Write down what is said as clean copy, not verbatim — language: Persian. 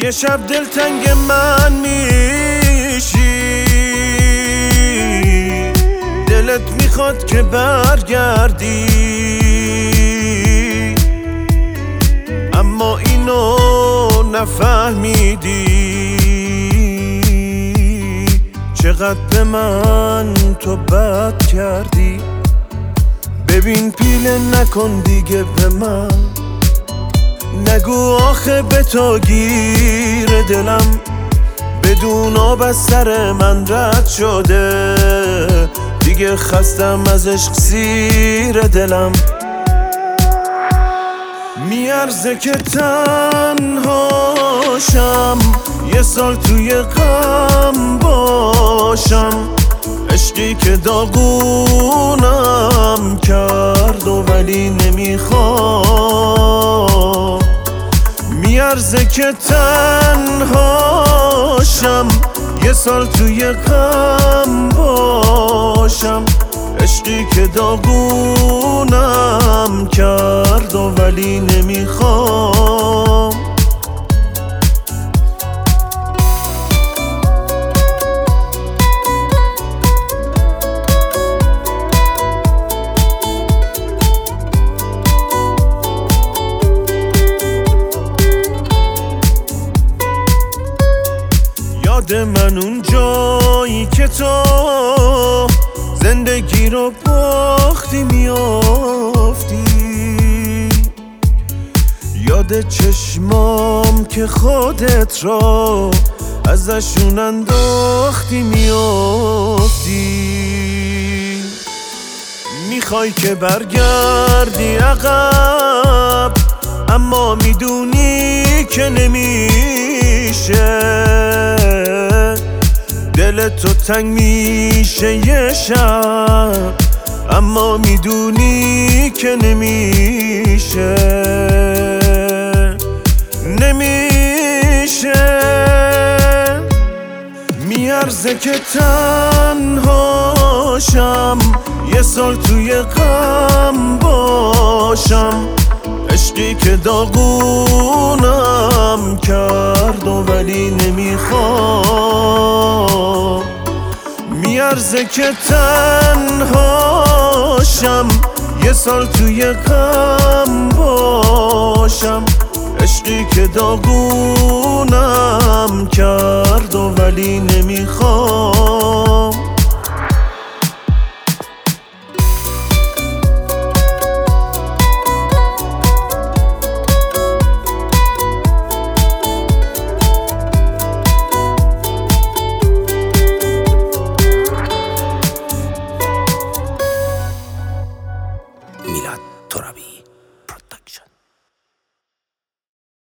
یه شب دلتنگ من میشی، دلت میخواد که برگردی، اما اینو نفهمیدی چقدر به من تو بد کردی. ببین پیله نکن دیگه به من، نگو آخه به تو گیر دلم، بدون آب از سر من رد شده، دیگه خستم از عشق زیر دلم. میارزه که تنهاشم، یه سال توی غم باشم، عشقی که داغونم کرد و ولی نمیخوام. میارزه که تنهاشم، یه سال توی غم باشم، عشقی که داغونم کرد و ولی نمیخوام. یاد من اون جایی که تو زندگی رو باختی میافتی، یاد چشمام که خودت را ازشون انداختی میافتی. میخوای که برگردی عقب، اما میدونی که نمیشه، دل تو تنگ میشه یه شب، اما میدونی که نمیشه. میارزه که تنهاشم، یه سال توی غم باشم، عشقی که داغونم کرد و ولی نمیخوام. میارزه که تنهاشم، یه سال توی غم باشم، عشقی که داغونم کرد و ولی نمیخوام. میلاد ترابی.